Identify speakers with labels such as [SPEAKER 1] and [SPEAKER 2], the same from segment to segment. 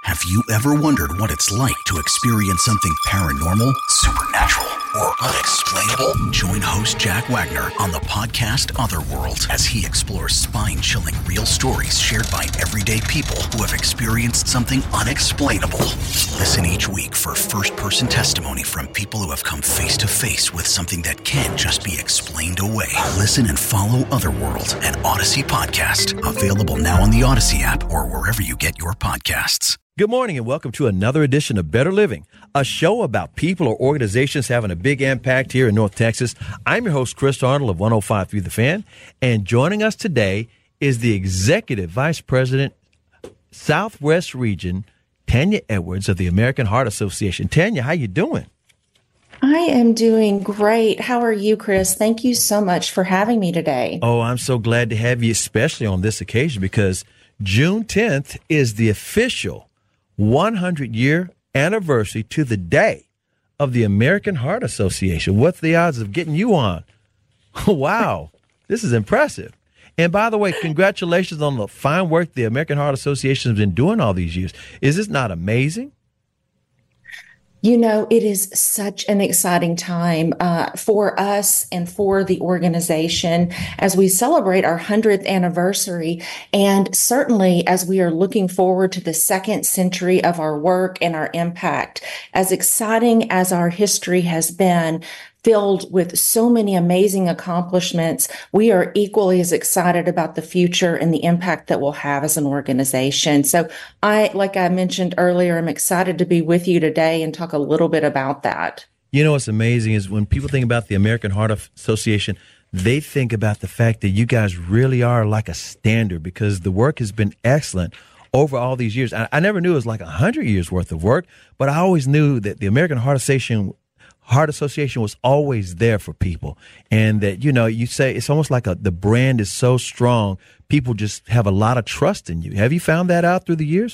[SPEAKER 1] Have you ever wondered what it's like to experience something paranormal, supernatural, or unexplainable? Join host Jack Wagner on the podcast Otherworld as he explores spine-chilling real stories shared by everyday people who have experienced something unexplainable. Listen each week for first-person testimony from people who have come face-to-face with something that can't just be explained away. Listen and follow Otherworld, an Odyssey podcast. Available now on the Odyssey app or wherever you get your podcasts.
[SPEAKER 2] Good morning and welcome to another edition of Better Living, a show about people or organizations having a big impact here in North Texas. I'm your host, Chris Arnold of 105.3 The Fan, and joining us today is the Executive Vice President, Southwest Region, Tanya Edwards of the American Heart Association. Tanya, how you doing?
[SPEAKER 3] I am doing great. How are you, Chris? Thank you so much for having me today.
[SPEAKER 2] Oh, I'm so glad to have you, especially on this occasion, because June 10th is the official 100-year anniversary to the day of the American Heart Association. What's the odds of getting you on? Wow, this is impressive. And by the way, congratulations on the fine work the American Heart Association has been doing all these years. Is this not amazing?
[SPEAKER 3] You know, it is such an exciting time for us and for the organization as we celebrate our 100th anniversary. And certainly as we are looking forward to the second century of our work and our impact, as exciting as our history has been, filled with so many amazing accomplishments, we are equally as excited about the future and the impact that we'll have as an organization. So like I mentioned earlier, I'm excited to be with you today and talk a little bit about that.
[SPEAKER 2] You know what's amazing is when people think about the American Heart Association, they think about the fact that you guys really are like a standard because the work has been excellent over all these years. I never knew it was like 100 years worth of work, but I always knew that the American Heart Association was always there for people. And that, you know, you say it's almost like the brand is so strong, people just have a lot of trust in you. Have you found that out through the years?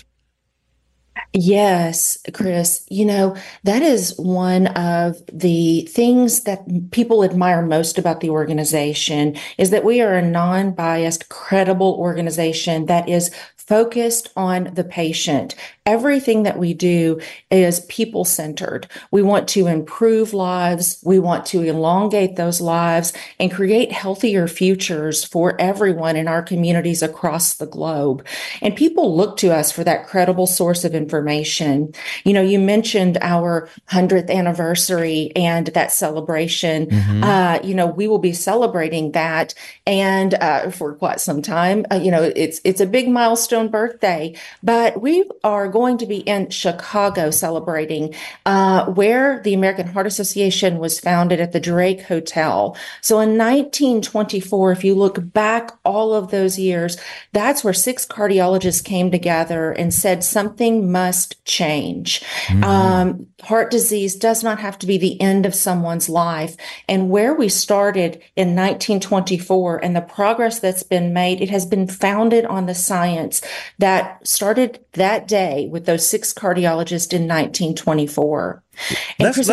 [SPEAKER 3] Yes, Chris, you know, that is one of the things that people admire most about the organization is that we are a non-biased, credible organization that is focused on the patient. Everything that we do is people-centered. We want to improve lives. We want to elongate those lives and create healthier futures for everyone in our communities across the globe. And people look to us for that credible source of information. You know, you mentioned our 100th anniversary and that celebration. You know, we will be celebrating that and for quite some time. You know, it's a big milestone birthday, but we are going to be in Chicago celebrating where the American Heart Association was founded at the Drake Hotel. So in 1924, if you look back all of those years, that's where 6 cardiologists came together and said something must change. Heart disease does not have to be the end of someone's life. And where we started in 1924 and the progress that's been made, it has been founded on the science that started that day with those 6 cardiologists in 1924.
[SPEAKER 2] Let's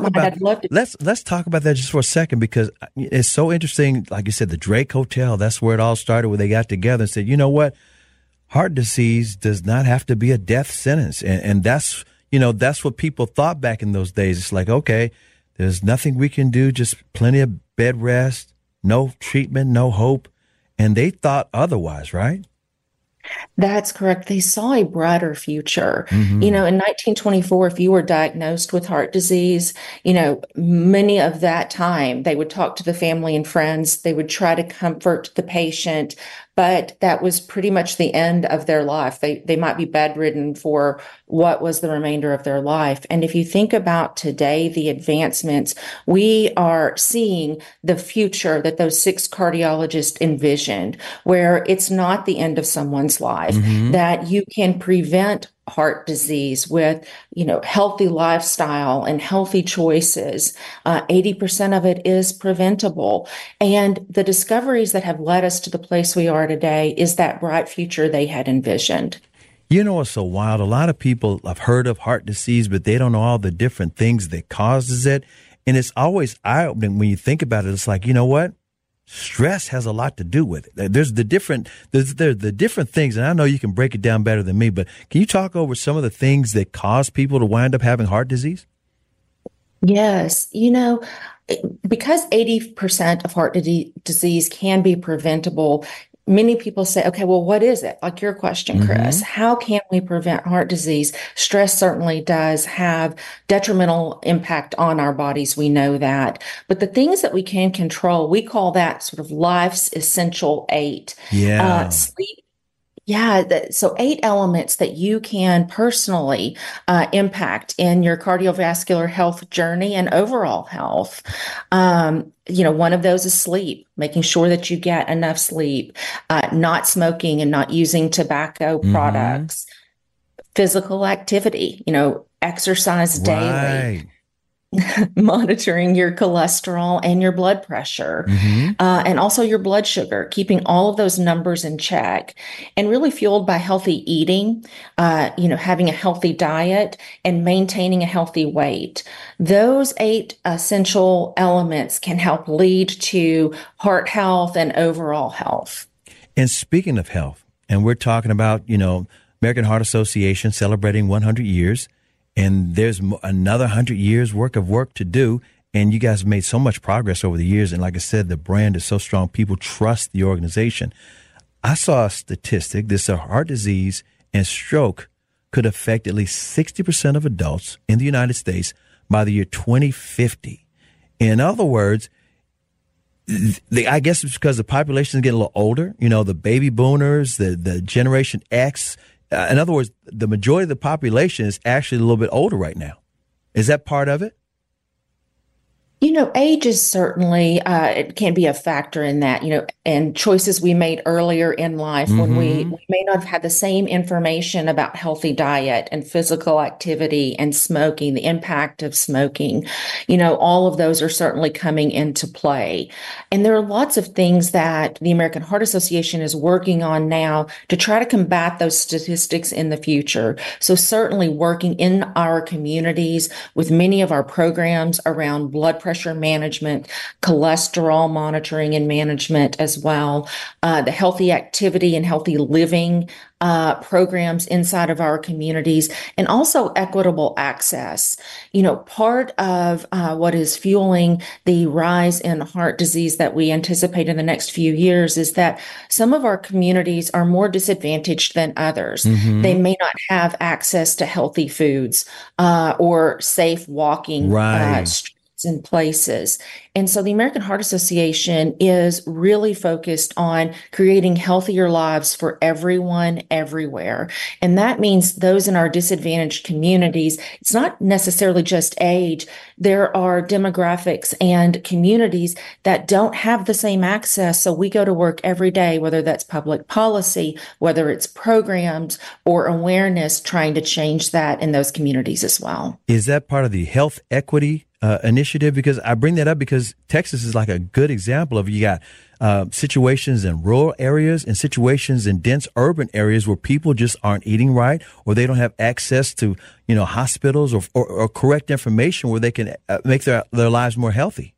[SPEAKER 2] talk about that just for a second, because it's so interesting. Like you said, the Drake Hotel, that's where it all started, where they got together and said, you know what? Heart disease does not have to be a death sentence. And that's, you know, that's what people thought back in those days. It's like, okay, there's nothing we can do, just plenty of bed rest, no treatment, no hope. And they thought otherwise, right?
[SPEAKER 3] That's correct. They saw a brighter future. You know, in 1924, if you were diagnosed with heart disease, you know, many of that time, they would talk to the family and friends. They would try to comfort the patient, but that was pretty much the end of their life. They might be bedridden for what was the remainder of their life. And if you think about today, the advancements, we are seeing the future that those 6 cardiologists envisioned, where it's not the end of someone's life, that you can prevent heart disease with, you know, healthy lifestyle and healthy choices. 80% of it is preventable. And the discoveries that have led us to the place we are today is that bright future they had envisioned.
[SPEAKER 2] You know what's so wild? A lot of people have heard of heart disease, but they don't know all the different things that causes it. And it's always eye-opening when you think about it. It's like, you know what? stress has a lot to do with it. There's the different things, and I know you can break it down better than me, but can you talk over some of the things that cause people to wind up having heart disease?
[SPEAKER 3] Yes. Because 80% of heart disease can be preventable, many people say, okay, well, what is it? Like your question, Chris, how can we prevent heart disease? Stress certainly does have detrimental impact on our bodies. We know that. But the things that we can control, we call that sort of life's essential eight.
[SPEAKER 2] Yeah.
[SPEAKER 3] Sleep. Yeah, so 8 elements that you can personally impact in your cardiovascular health journey and overall health. One of those is sleep, making sure that you get enough sleep, not smoking and not using tobacco products, physical activity, exercise daily.
[SPEAKER 2] Right.
[SPEAKER 3] Monitoring your cholesterol and your blood pressure, and also your blood sugar, keeping all of those numbers in check, and really fueled by healthy eating, having a healthy diet and maintaining a healthy weight. Those 8 essential elements can help lead to heart health and overall health.
[SPEAKER 2] And speaking of health, and we're talking about, American Heart Association celebrating 100 years. And there's another 100 years worth of work to do. And you guys have made so much progress over the years. And like I said, the brand is so strong. People trust the organization. I saw a statistic that said heart disease and stroke could affect at least 60% of adults in the United States by the year 2050. In other words, I guess it's because the population is getting a little older. The baby boomers, the Generation X. In other words, the majority of the population is actually a little bit older right now. Is that part of it?
[SPEAKER 3] Age is certainly, it can be a factor in that, and choices we made earlier in life when we may not have had the same information about healthy diet and physical activity and smoking, the impact of smoking, all of those are certainly coming into play. And there are lots of things that the American Heart Association is working on now to try to combat those statistics in the future. So certainly working in our communities with many of our programs around blood pressure management, cholesterol monitoring and management as well, the healthy activity and healthy living programs inside of our communities, and also equitable access. Part of what is fueling the rise in heart disease that we anticipate in the next few years is that some of our communities are more disadvantaged than others. They may not have access to healthy foods or safe walking streets and places. And so the American Heart Association is really focused on creating healthier lives for everyone, everywhere. And that means those in our disadvantaged communities, it's not necessarily just age. There are demographics and communities that don't have the same access. So we go to work every day, whether that's public policy, whether it's programs or awareness, trying to change that in those communities as well.
[SPEAKER 2] Is that part of the health equity initiative? Because I bring that up because Texas is like a good example of, you got situations in rural areas and situations in dense urban areas where people just aren't eating right, or they don't have access to, hospitals or correct information where they can make their lives more healthy.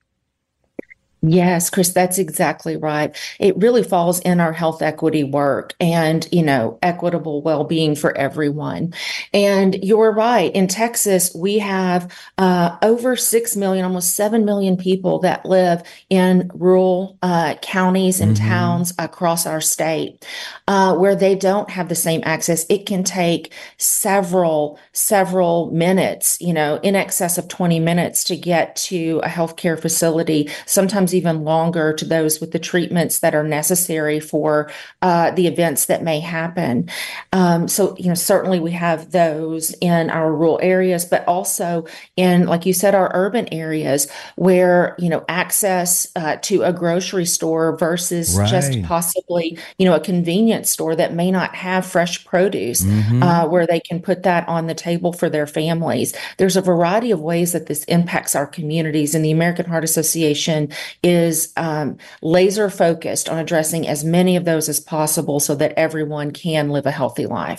[SPEAKER 3] Yes, Chris, that's exactly right. It really falls in our health equity work and, equitable well-being for everyone. And you're right. In Texas, we have over 6 million, almost 7 million people that live in rural counties and towns across our state where they don't have the same access. It can take several minutes, in excess of 20 minutes to get to a healthcare facility, sometimes even longer to those with the treatments that are necessary for the events that may happen. So, certainly we have those in our rural areas, but also in, like you said, our urban areas where, access to a grocery store versus just possibly, a convenience store that may not have fresh produce where they can put that on the table for their families. There's a variety of ways that this impacts our communities, and the American Heart Association is laser focused on addressing as many of those as possible so that everyone can live a healthy life.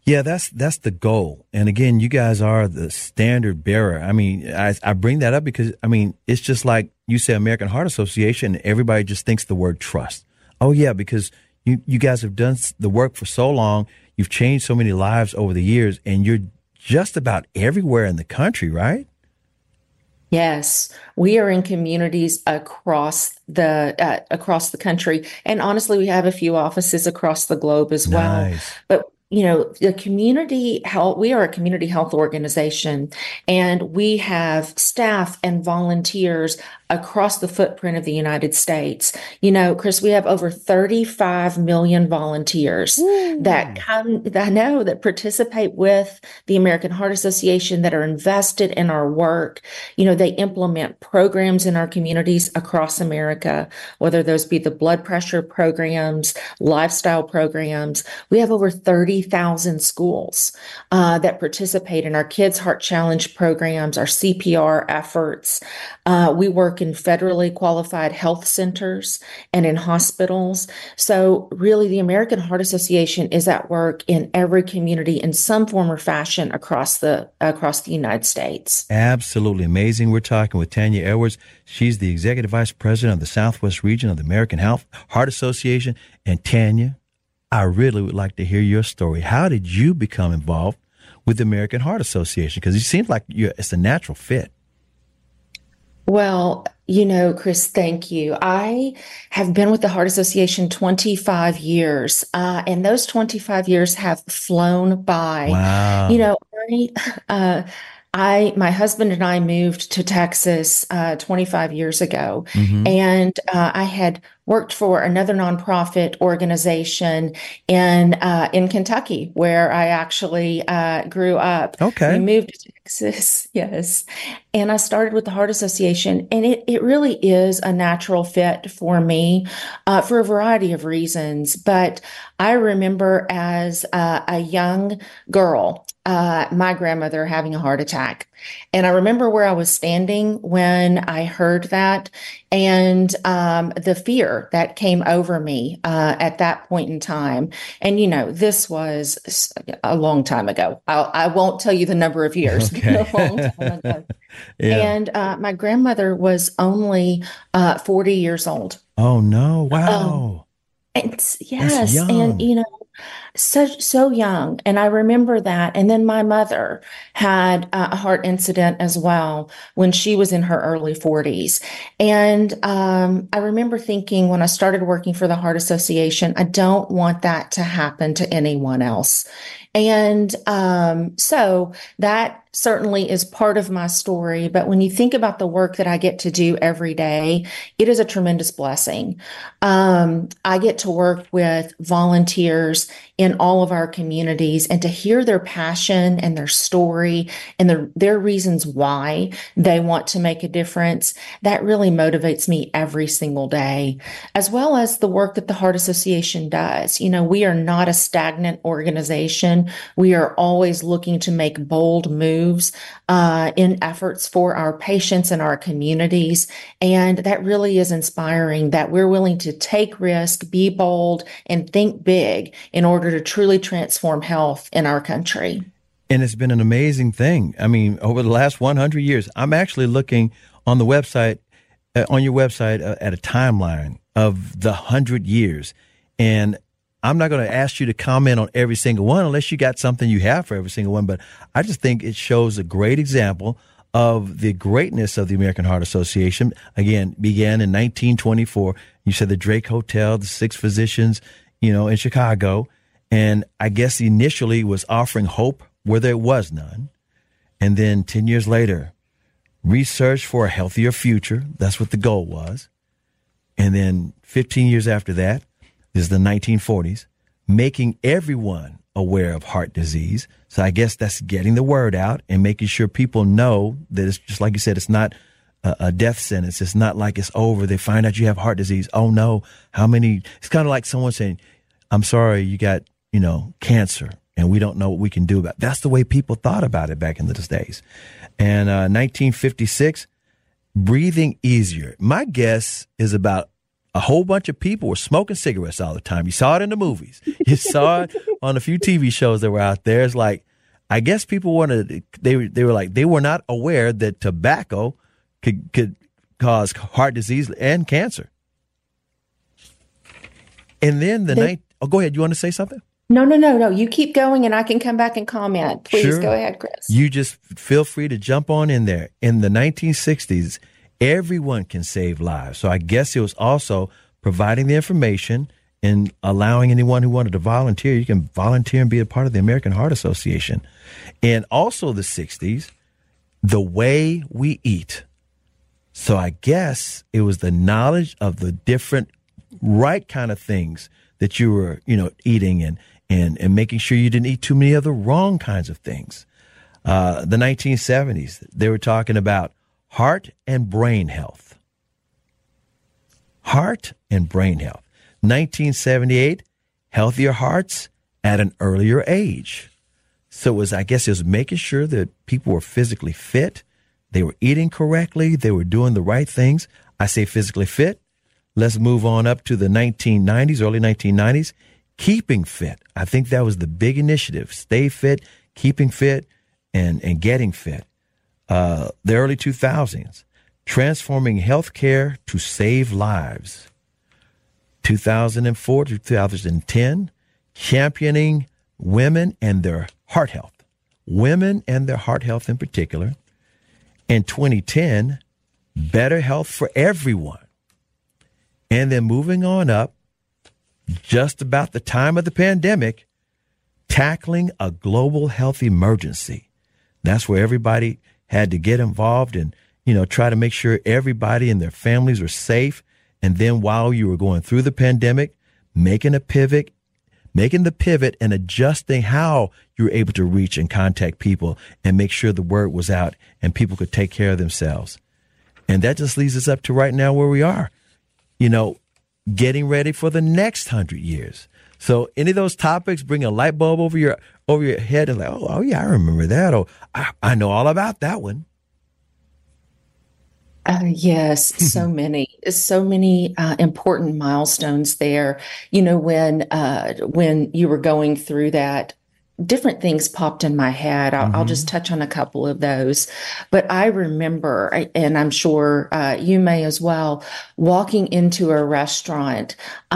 [SPEAKER 2] Yeah, that's the goal. And again, you guys are the standard bearer. I mean, I bring that up because, I mean, it's just like you say American Heart Association, and everybody just thinks the word trust. Oh, yeah, because you guys have done the work for so long. You've changed so many lives over the years, and you're just about everywhere in the country, right?
[SPEAKER 3] Yes, we are in communities across the country, and honestly, we have a few offices across the globe as well.
[SPEAKER 2] Nice.
[SPEAKER 3] But the community health, we are a community health organization, and we have staff and volunteers across the footprint of the United States. Chris, we have over 35 million volunteers that participate with the American Heart Association, that are invested in our work. They implement programs in our communities across America, whether those be the blood pressure programs, lifestyle programs. We have over 30,000 schools that participate in our Kids Heart Challenge programs, our CPR efforts. We work in federally qualified health centers and in hospitals. So really, the American Heart Association is at work in every community in some form or fashion across the United States.
[SPEAKER 2] Absolutely amazing. We're talking with Tanya Edwards. She's the Executive Vice President of the Southwest Region of the American Heart Association. And Tanya, I really would like to hear your story. How did you become involved with the American Heart Association? Because it seems like it's a natural fit.
[SPEAKER 3] Well, Chris, thank you. I have been with the Heart Association 25 years, and those 25 years have flown by.
[SPEAKER 2] Wow.
[SPEAKER 3] My husband and I moved to Texas 25 years ago,
[SPEAKER 2] Mm-hmm.
[SPEAKER 3] and I had worked for another nonprofit organization in Kentucky, where I actually grew up.
[SPEAKER 2] Okay.
[SPEAKER 3] We moved to Texas, yes, and I started with the Heart Association, and it really is a natural fit for me for a variety of reasons. But I remember as a young girl, my grandmother having a heart attack. And I remember where I was standing when I heard that, and the fear that came over me at that point in time. And, this was a long time ago. I won't tell you the number of years,
[SPEAKER 2] Okay.
[SPEAKER 3] a long time ago.
[SPEAKER 2] Yeah.
[SPEAKER 3] And my grandmother was only 40 years old.
[SPEAKER 2] Oh, no. Wow.
[SPEAKER 3] Yes.
[SPEAKER 2] young.
[SPEAKER 3] And, so young. And I remember that. And then my mother had a heart incident as well when she was in her early 40s. And I remember thinking, when I started working for the Heart Association, I don't want that to happen to anyone else. And so that certainly is part of my story. But when you think about the work that I get to do every day, it is a tremendous blessing. I get to work with volunteers in all of our communities, and to hear their passion and their story and their reasons why they want to make a difference, that really motivates me every single day, as well as the work that the Heart Association does. We are not a stagnant organization. We are always looking to make bold moves in efforts for our patients and our communities. And that really is inspiring, that we're willing to take risk, be bold, and think big in order to truly transform health in our country.
[SPEAKER 2] And it's been an amazing thing. I mean, over the last 100 years, I'm actually looking on the website, on your website, at a timeline of the 100 years. And I'm not going to ask you to comment on every single one unless you got something you have for every single one. But I just think it shows a great example of the greatness of the American Heart Association. Again, began in 1924. You said the Drake Hotel, the 6 physicians, in Chicago. And I guess initially was offering hope where there was none. And then 10 years later, research for a healthier future. That's what the goal was. And then 15 years after that, this is the 1940s, making everyone aware of heart disease. So I guess that's getting the word out and making sure people know that it's just like you said, it's not a death sentence. It's not like it's over. They find out you have heart disease. Oh no, it's kind of like someone saying, I'm sorry, you got, cancer, and we don't know what we can do about it. That's the way people thought about it back in those days. And 1956, breathing easier. My guess is about a whole bunch of people were smoking cigarettes all the time. You saw it in the movies. You saw it on a few TV shows that were out there. It's like, I guess people wanted, they were like, they were not aware that tobacco could cause heart disease and cancer. And then go ahead. You want to say something?
[SPEAKER 3] No. You keep going and I can come back and comment. Please
[SPEAKER 2] Sure.
[SPEAKER 3] Go ahead, Chris.
[SPEAKER 2] You just feel free to jump on in there. In the 1960s, everyone can save lives. So I guess it was also providing the information and allowing anyone who wanted to volunteer. You can volunteer and be a part of the American Heart Association. And also the 60s, the way we eat. So I guess it was the knowledge of the different right kind of things that you were, eating and making sure you didn't eat too many of the wrong kinds of things. The 1970s, they were talking about heart and brain health. Heart and brain health. 1978, healthier hearts at an earlier age. So it was making sure that people were physically fit. They were eating correctly. They were doing the right things. I say physically fit. Let's move on up to the 1990s, early 1990s. Keeping fit. I think that was the big initiative. Stay fit, keeping fit, and getting fit. The early 2000s. Transforming healthcare to save lives. 2004 to 2010. Championing women and their heart health. Women and their heart health in particular. In 2010, better health for everyone. And then moving on up, just about the time of the pandemic, tackling a global health emergency. That's where everybody had to get involved and, try to make sure everybody and their families were safe. And then while you were going through the pandemic, making the pivot and adjusting how you were able to reach and contact people and make sure the word was out and people could take care of themselves. And that just leads us up to right now where we are, getting ready for the next 100 years. So any of those topics bring a light bulb over your head and like, oh yeah, I remember that. Or I know all about that one.
[SPEAKER 3] Yes, so many important milestones there. When you were going through that, different things popped in my head. I'll just touch on a couple of those. But I remember, and I'm sure you may as well, walking into a restaurant,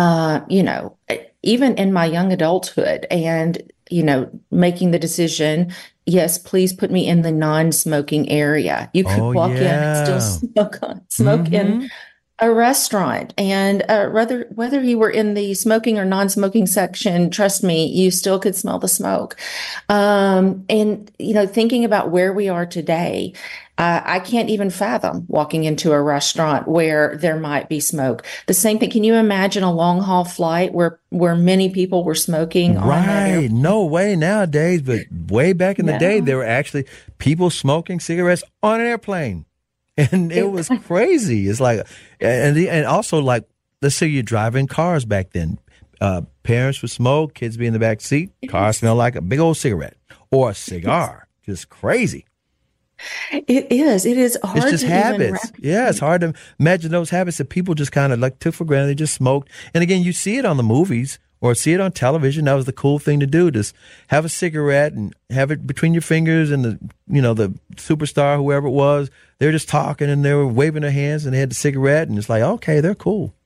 [SPEAKER 3] even in my young adulthood and, making the decision, yes, please put me in the non-smoking area. You could walk in and still smoke in a restaurant. And whether you were in the smoking or non-smoking section, trust me, you still could smell the smoke. And, thinking about where we are today, I can't even fathom walking into a restaurant where there might be smoke. The same thing. Can you imagine a long haul flight where many people were smoking?
[SPEAKER 2] Right. No way nowadays, but way back in the day, there were actually people smoking cigarettes on an airplane. And it was crazy. It's like, and also like, let's say you're driving cars back then. Parents would smoke, kids be in the back seat, car smell like a big old cigarette or a cigar. Just crazy.
[SPEAKER 3] It is. It is hard.
[SPEAKER 2] It's just
[SPEAKER 3] to
[SPEAKER 2] habits. Yeah, it's hard to imagine those habits that people just kind of like took for granted. They just smoked. And again, you see it on the movies or see it on television. That was the cool thing to do. Just have a cigarette and have it between your fingers and the superstar, whoever it was, they were just talking and they were waving their hands and they had the cigarette and it's like, okay, they're cool.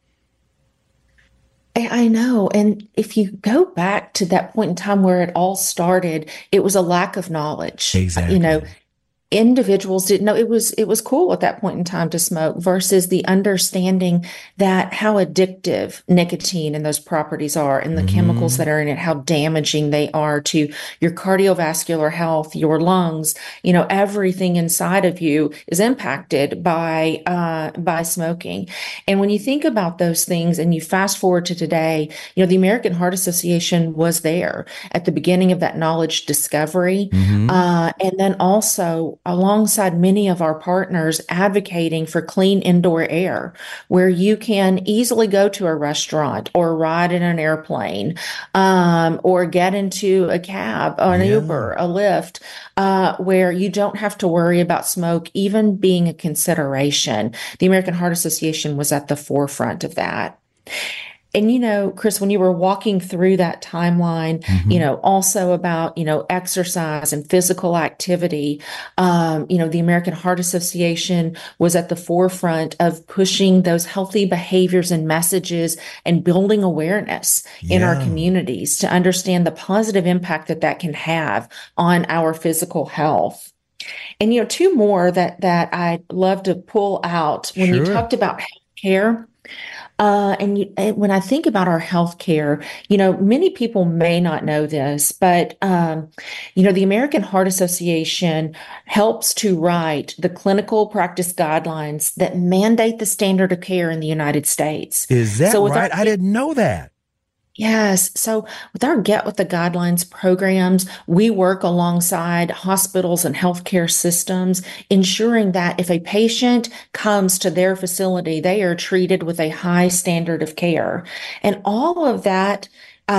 [SPEAKER 3] I know. And if you go back to that point in time where it all started, it was a lack of knowledge.
[SPEAKER 2] Exactly.
[SPEAKER 3] Individuals didn't know it was cool at that point in time to smoke versus the understanding that how addictive nicotine and those properties are and the chemicals that are in it, how damaging they are to your cardiovascular health, your lungs, everything inside of you is impacted by smoking. And when you think about those things and you fast forward to today, the American Heart Association was there at the beginning of that knowledge discovery. And then also alongside many of our partners advocating for clean indoor air, where you can easily go to a restaurant or ride in an airplane, or get into a cab or an Uber, a Lyft, where you don't have to worry about smoke even being a consideration. The American Heart Association was at the forefront of that. And, Chris, when you were walking through that timeline, also about, exercise and physical activity, the American Heart Association was at the forefront of pushing those healthy behaviors and messages and building awareness in our communities to understand the positive impact that can have on our physical health. And, two more that I'd love to pull out when you talked about healthcare. And when I think about our healthcare, many people may not know this, but, the American Heart Association helps to write the clinical practice guidelines that mandate the standard of care in the United States.
[SPEAKER 2] Is that right? I didn't know that.
[SPEAKER 3] Yes. So with our Get With the Guidelines programs, we work alongside hospitals and healthcare systems, ensuring that if a patient comes to their facility, they are treated with a high standard of care. And all of that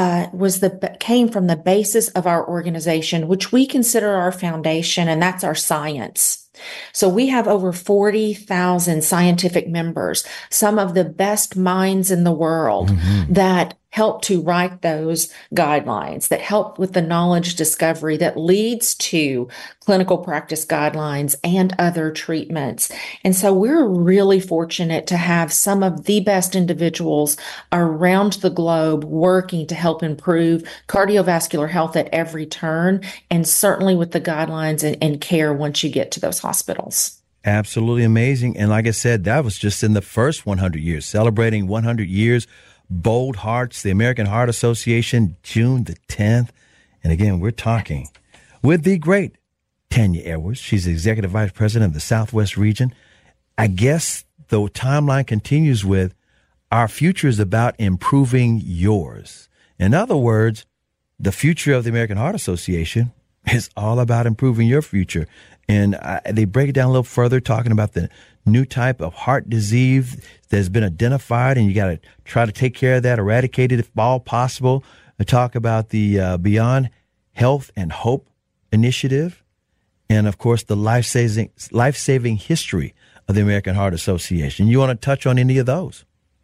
[SPEAKER 3] came from the basis of our organization, which we consider our foundation, and that's our science. So we have over 40,000 scientific members, some of the best minds in the world that help to write those guidelines, that help with the knowledge discovery that leads to clinical practice guidelines and other treatments. And so we're really fortunate to have some of the best individuals around the globe working to help improve cardiovascular health at every turn, and certainly with the guidelines and care once you get to those hospitals.
[SPEAKER 2] Absolutely amazing. And like I said, that was just in the first 100 years, celebrating 100 years. Bold Hearts, the American Heart Association, June the 10th. And again, we're talking with the great Tanya Edwards. She's the Executive Vice President of the Southwest region. I guess the timeline continues with our future is about improving yours. In other words, the future of the American Heart Association is all about improving your future. And they break it down a little further, talking about the new type of heart disease that's been identified, and you got to try to take care of that, eradicate it if all possible. They talk about the Beyond Health and Hope initiative, and of course the life-saving history of the American Heart Association. You want to touch on any of those?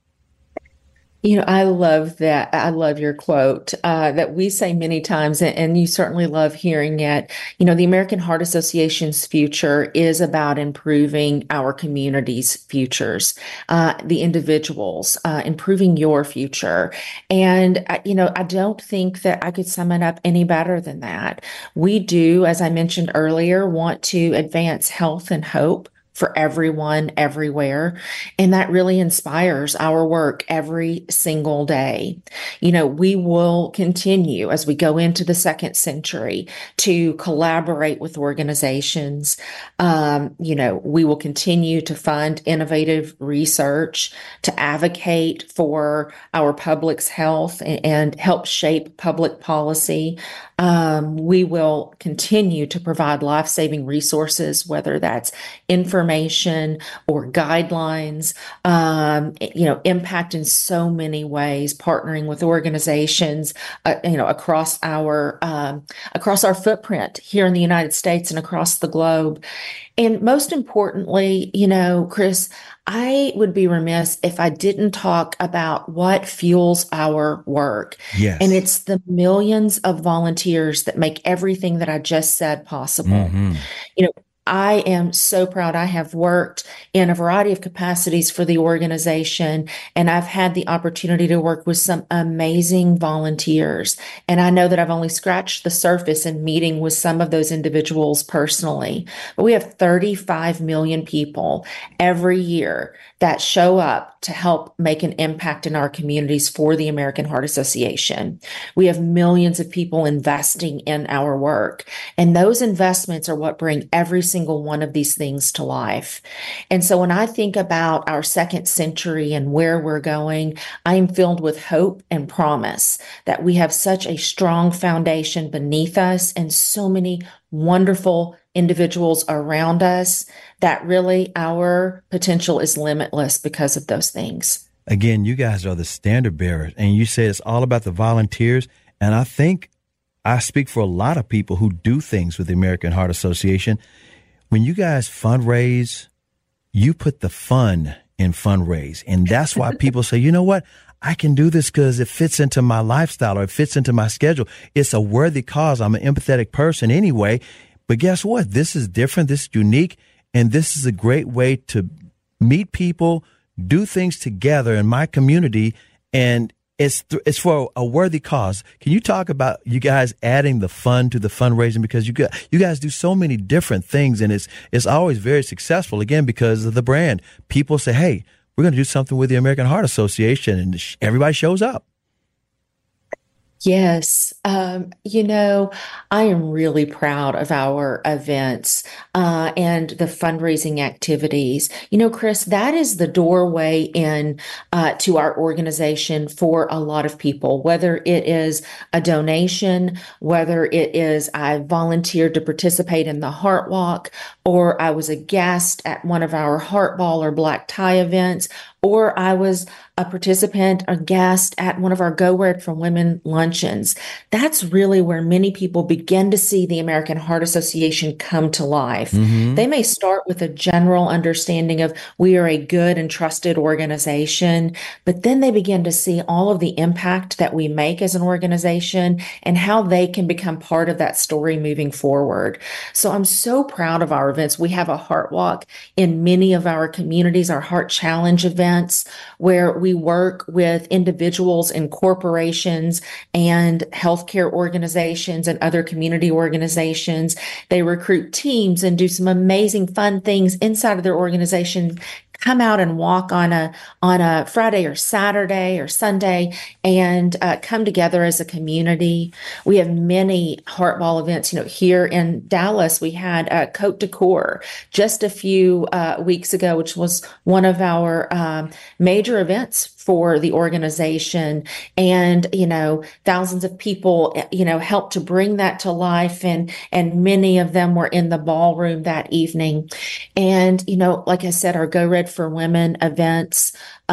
[SPEAKER 3] I love that. I love your quote that we say many times, and you certainly love hearing it. The American Heart Association's future is about improving our community's futures, the individuals, improving your future. And, I don't think that I could sum it up any better than that. We do, as I mentioned earlier, want to advance health and hope for everyone, everywhere. And that really inspires our work every single day. We will continue as we go into the second century to collaborate with organizations. We will continue to fund innovative research, to advocate for our public's health and help shape public policy. We will continue to provide life-saving resources, whether that's information or guidelines, impact in so many ways, partnering with organizations, across our footprint here in the United States and across the globe. And most importantly, Chris, I would be remiss if I didn't talk about what fuels our work.
[SPEAKER 2] Yes.
[SPEAKER 3] And it's the millions of volunteers that make everything that I just said possible. I am so proud. I have worked in a variety of capacities for the organization, and I've had the opportunity to work with some amazing volunteers. And I know that I've only scratched the surface in meeting with some of those individuals personally. But we have 35 million people every year that show up to help make an impact in our communities for the American Heart Association. We have millions of people investing in our work, and those investments are what bring every single one of these things to life. And so when I think about our second century and where we're going, I am filled with hope and promise that we have such a strong foundation beneath us and so many wonderful individuals around us that really our potential is limitless because of those things.
[SPEAKER 2] Again, you guys are the standard bearers, and you say it's all about the volunteers. And I think I speak for a lot of people who do things with the American Heart Association. When you guys fundraise, you put the fun in fundraise. And that's why people say, you know what? I can do this because it fits into my lifestyle or it fits into my schedule. It's a worthy cause. I'm an empathetic person anyway. But guess what? This is different. This is unique. And this is a great way to meet people, do things together in my community. And it's for a worthy cause. Can you talk about you guys adding the fun to the fundraising? Because you guys do so many different things, and it's always very successful, again, because of the brand. People say, hey, we're going to do something with the American Heart Association, and everybody shows up.
[SPEAKER 3] Yes. I am really proud of our events and the fundraising activities. Chris, that is the doorway in to our organization for a lot of people, whether it is a donation, whether it is I volunteered to participate in the Heart Walk, or I was a guest at one of our Heart Ball or Black Tie events, or I was a participant or guest at one of our Go Red for Women luncheons. That's really where many people begin to see the American Heart Association come to life. Mm-hmm. They may start with a general understanding of we are a good and trusted organization, but then they begin to see all of the impact that we make as an organization and how they can become part of that story moving forward. So I'm so proud of our events. We have a Heart Walk in many of our communities, our Heart Challenge events, where we work with individuals and corporations and healthcare organizations and other community organizations. They recruit teams and do some amazing fun things inside of their organization. Come out and walk on a Friday or Saturday or Sunday and come together as a community. We have many Heart Ball events. Here in Dallas, we had Cote d'Coeur just a few weeks ago, which was one of our major events for the organization. And, thousands of people, helped to bring that to life. And many of them were in the ballroom that evening. And, like I said, our Go Red for Women events,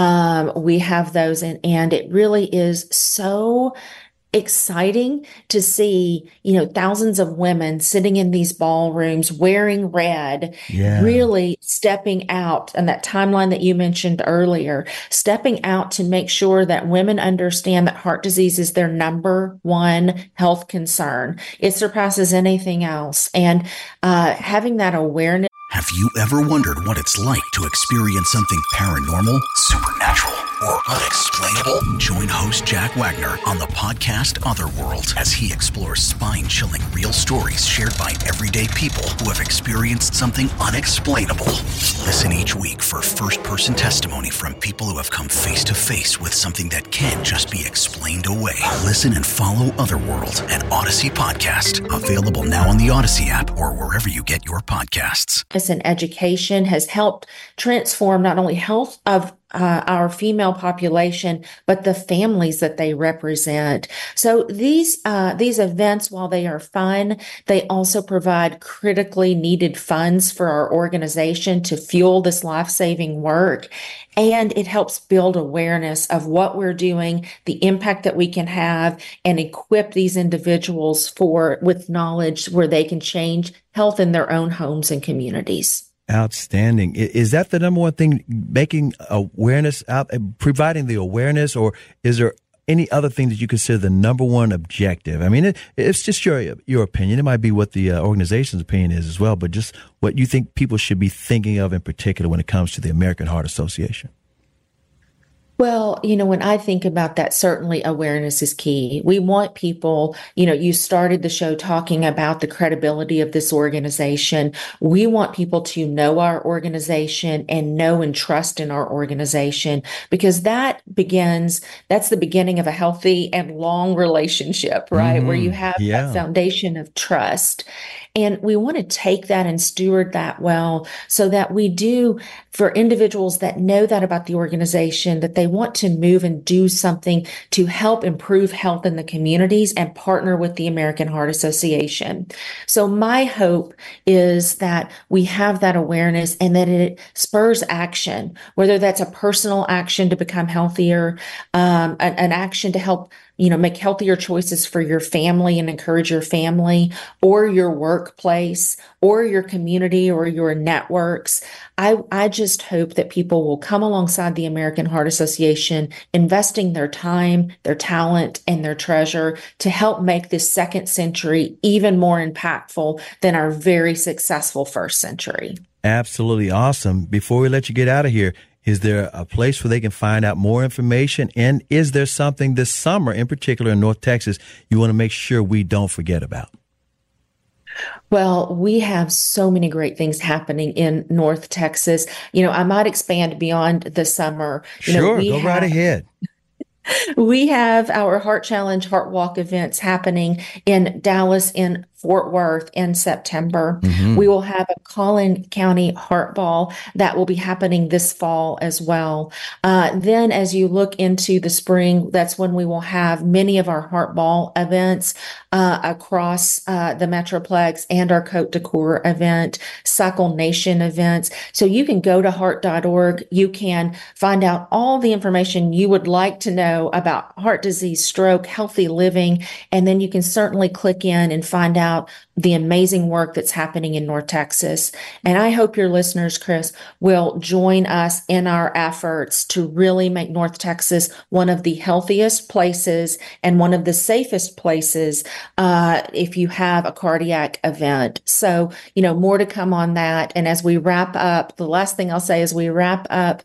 [SPEAKER 3] we have those. And it really is so exciting to see, thousands of women sitting in these ballrooms wearing red, really stepping out, and that timeline that you mentioned earlier, stepping out to make sure that women understand that heart disease is their number one health concern. It surpasses anything else. And having that awareness.
[SPEAKER 1] Have you ever wondered what it's like to experience something paranormal, supernatural, or unexplainable? Join host Jack Wagner on the podcast Otherworld as he explores spine-chilling real stories shared by everyday people who have experienced something unexplainable. Listen each week for first-person testimony from people who have come face-to-face with something that can't just be explained away. Listen and follow Otherworld, an Odyssey podcast. Available now on the Odyssey app or wherever you get your podcasts.
[SPEAKER 3] And education has helped transform not only health of our female population, but the families that they represent. So these events, while they are fun, they also provide critically needed funds for our organization to fuel this life-saving work. And it helps build awareness of what we're doing, the impact that we can have, and equip these individuals with knowledge where they can change health in their own homes and communities.
[SPEAKER 2] Outstanding. Is that the number one thing, making awareness out, providing the awareness, or is there any other thing that you consider the number one objective? I mean, it's just your opinion. It might be what the organization's opinion is as well, but just what you think people should be thinking of in particular when it comes to the American Heart Association.
[SPEAKER 3] Well, when I think about that, certainly awareness is key. We want people, you started the show talking about the credibility of this organization. We want people to know our organization and know and trust in our organization, because that's the beginning of a healthy and long relationship, right? Mm-hmm. Where you have that foundation of trust. And we want to take that and steward that well, so that we do, for individuals that know that about the organization, that they want to move and do something to help improve health in the communities and partner with the American Heart Association. So my hope is that we have that awareness and that it spurs action, whether that's a personal action to become healthier, an action to help make healthier choices for your family and encourage your family or your workplace or your community or your networks. I just hope that people will come alongside the American Heart Association, investing their time, their talent, and their treasure to help make this second century even more impactful than our very successful first century.
[SPEAKER 2] Absolutely awesome. Before we let you get out of here, is there a place where they can find out more information? And is there something this summer, in particular in North Texas, you want to make sure we don't forget about?
[SPEAKER 3] Well, we have so many great things happening in North Texas. I might expand beyond the summer.
[SPEAKER 2] Sure, go right ahead.
[SPEAKER 3] We have our Heart Challenge, Heart Walk events happening in Dallas, in Fort Worth in September. Mm-hmm. We will have a Collin County Heart Ball that will be happening this fall as well. Then as you look into the spring, that's when we will have many of our Heart Ball events across the Metroplex and our Côte d'Coeur event, Cycle Nation events. So you can go to heart.org. You can find out all the information you would like to know about heart disease, stroke, healthy living, and then you can certainly click in and find out the amazing work that's happening in North Texas. And I hope your listeners, Chris, will join us in our efforts to really make North Texas one of the healthiest places and one of the safest places if you have a cardiac event. So, more to come on that. And as we wrap up, the last thing I'll say is we wrap up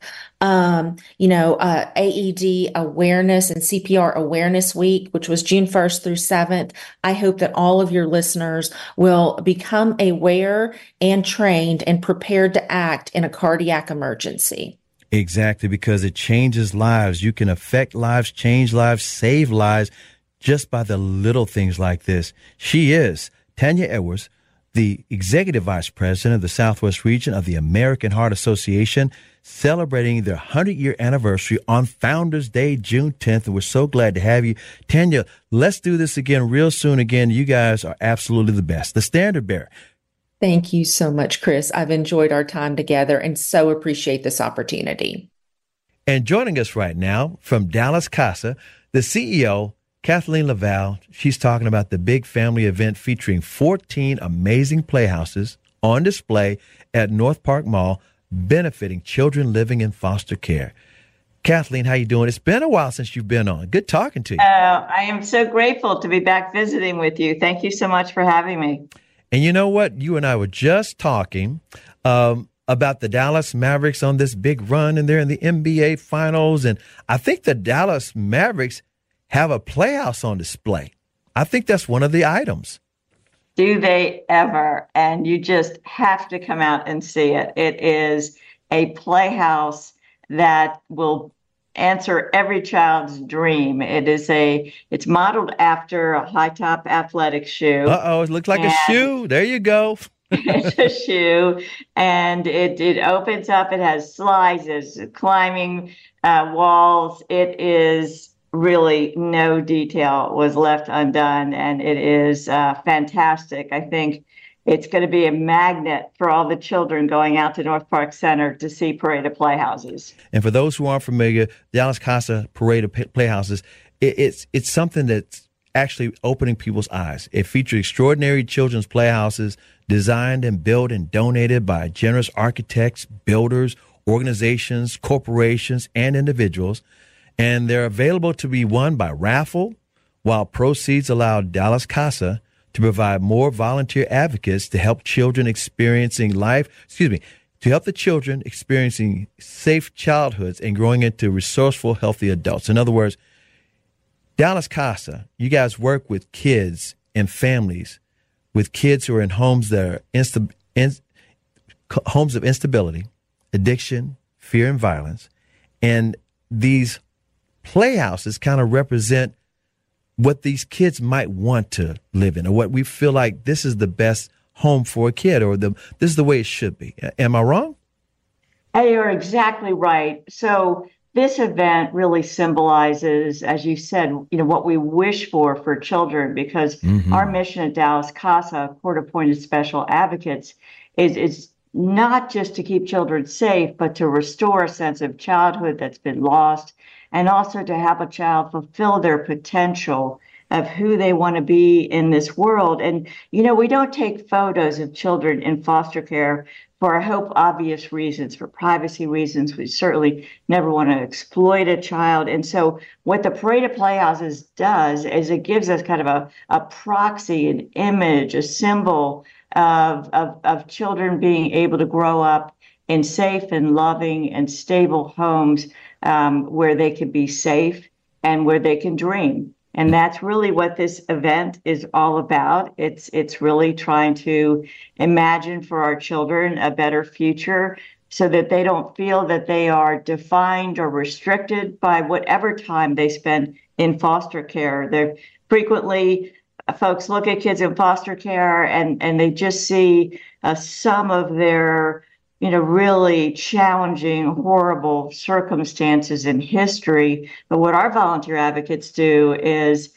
[SPEAKER 3] AED awareness and CPR awareness week, which was June 1st through 7th. I hope that all of your listeners will become aware and trained and prepared to act in a cardiac emergency.
[SPEAKER 2] Exactly, because it changes lives. You can affect lives, change lives, save lives just by the little things like this. She is Tanya Edwards, the Executive Vice President of the Southwest Region of the American Heart Association, celebrating their 100-year anniversary on Founders Day, June 10th. And we're so glad to have you. Tanya, let's do this again real soon. Again, you guys are absolutely the best. The standard bearer.
[SPEAKER 3] Thank you so much, Chris. I've enjoyed our time together and so appreciate this opportunity.
[SPEAKER 2] And joining us right now from Dallas CASA, the CEO, Kathleen Laval. She's talking about the big family event featuring 14 amazing playhouses on display at North Park Mall, benefiting children living in foster care. Kathleen, how you doing? It's been a while since you've been on. Good talking to you.
[SPEAKER 4] I am so grateful to be back visiting with you. Thank you so much for having me.
[SPEAKER 2] And you know what? You and I were just talking about the Dallas Mavericks on this big run, and they're in the NBA Finals. And I think the Dallas Mavericks have a playhouse on display. I think that's one of the items.
[SPEAKER 4] Do they ever? And you just have to come out and see it. It is a playhouse that will answer every child's dream. It's modeled after a high top athletic shoe.
[SPEAKER 2] Uh-oh, it looks like a shoe. There you go.
[SPEAKER 4] It's a shoe, and it opens up. It has slides, it's climbing walls. It is really no detail was left undone, and it is fantastic. I think it's going to be a magnet for all the children going out to North Park Center to see Parade of Playhouses.
[SPEAKER 2] And for those who aren't familiar, Dallas CASA Parade of Playhouses, it's something that's actually opening people's eyes. It features extraordinary children's playhouses designed and built and donated by generous architects, builders, organizations, corporations, and individuals. And they're available to be won by raffle, while proceeds allow Dallas CASA to provide more volunteer advocates to help children experiencing to help the children experiencing safe childhoods and growing into resourceful, healthy adults. In other words, Dallas CASA, you guys work with kids and families, with kids who are in homes that are homes of instability, addiction, fear, and violence. And these playhouses kind of represent what these kids might want to live in, or what we feel like this is the best home for a kid, or this is the way it should be. Am I wrong?
[SPEAKER 4] Hey, you're exactly right. So this event really symbolizes, as you said, what we wish for children, because our mission at Dallas CASA, Court Appointed Special Advocates, is not just to keep children safe, but to restore a sense of childhood that's been lost, and also to have a child fulfill their potential of who they want to be in this world. And, we don't take photos of children in foster care for, I hope, obvious reasons, for privacy reasons. We certainly never want to exploit a child. And so what the Parade of Playhouses does is it gives us kind of a proxy, an image, a symbol of children being able to grow up in safe and loving and stable homes, where they can be safe and where they can dream. And that's really what this event is all about. It's really trying to imagine for our children a better future so that they don't feel that they are defined or restricted by whatever time they spend in foster care. They're frequently, folks look at kids in foster care and they just see some of their really challenging, horrible circumstances in history. But what our volunteer advocates do is,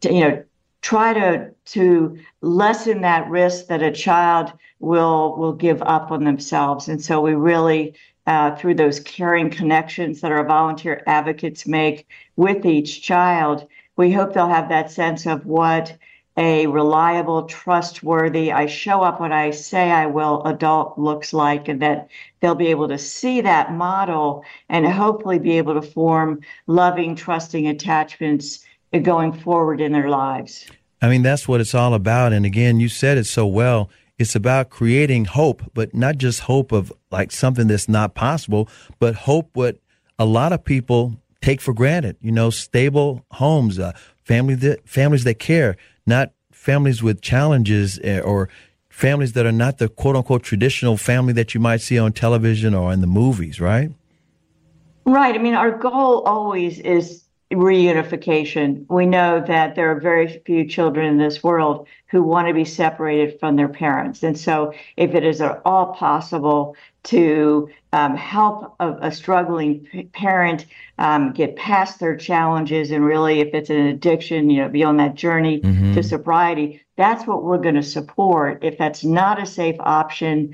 [SPEAKER 4] try to lessen that risk that a child will give up on themselves. And so we really, through those caring connections that our volunteer advocates make with each child, we hope they'll have that sense of what a reliable, trustworthy, I show up when I say I will adult looks like, and that they'll be able to see that model and hopefully be able to form loving, trusting attachments going forward in their lives.
[SPEAKER 2] I mean, that's what it's all about. And again, you said it so well. It's about creating hope, but not just hope of like something that's not possible, but hope what a lot of people take for granted, stable homes, families that care, not families with challenges or families that are not the quote unquote traditional family that you might see on television or in the movies, right?
[SPEAKER 4] Right. I mean, our goal always is reunification. We know that there are very few children in this world who want to be separated from their parents. And so if it is at all possible to help a struggling parent get past their challenges, and really if it's an addiction, be on that journey to sobriety, that's what we're going to support. If that's not a safe option,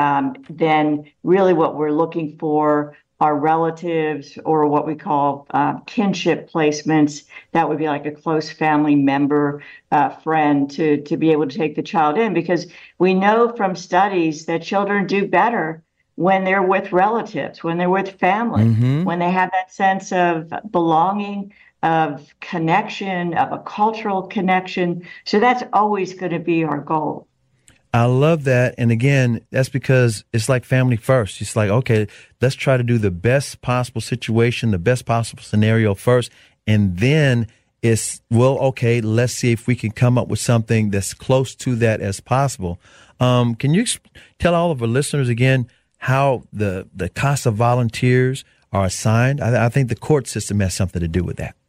[SPEAKER 4] then really what we're looking for are relatives or what we call kinship placements. That would be like a close family member, friend to be able to take the child in, because we know from studies that children do better when they're with relatives, when they're with family, when they have that sense of belonging, of connection, of a cultural connection. So that's always going to be our goal.
[SPEAKER 2] I love that. And again, that's because it's like family first. It's like, okay, let's try to do the best possible situation, the best possible scenario first. And then it's, well, okay, let's see if we can come up with something that's close to that as possible. Can you tell all of our listeners again how the CASA volunteers are assigned? I think the court system has something to do with that.